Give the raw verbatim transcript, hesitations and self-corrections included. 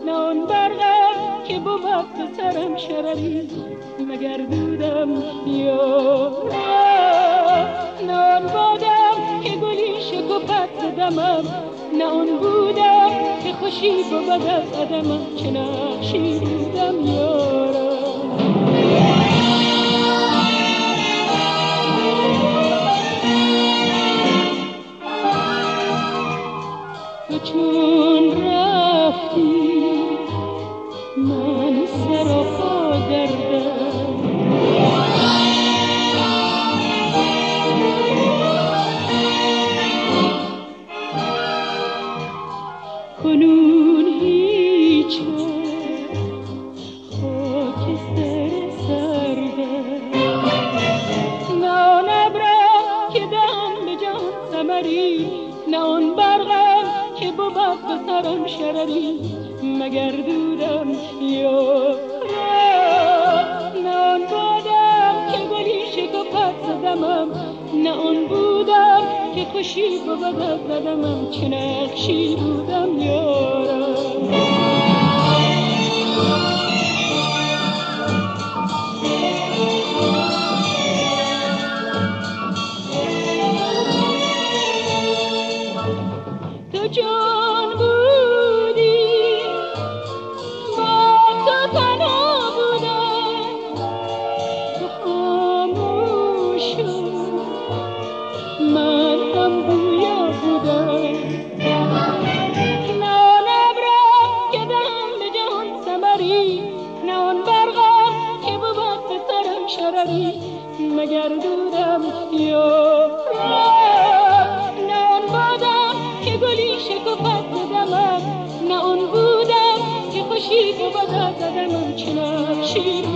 نه آن برقم که بود به سرم شرری مگر دودم یارا، نه آن بادم که گلی شکفت زدمم، نه آن بودم که خوشی بود از عدمم، چه نقشی بودم یارا. تو چون رفتی من سر و پا دردم، کنون هیچ خاک سر سردم، نه آن ابرم که دهم به جان ثمری، نه آن برقم که بود به سرم شرری مگر دودم یارا، نه آن بادم که گلی شکفت زدمم، نه آن بودم که خوشی بود از زدمم، چه نقشی بودم یارا. تو جان بودی با تو تنها بودم، تو خاموش من هم گویا بودم، نه آن ابرم که دهم به جهان ثمری، نه آن برقم که بود به سرم شرری مگر دودم یارا، نه آن بادم که گلی شکفت زدمم، نه آن بودم که خوشی بود از عدمم، چه نقشی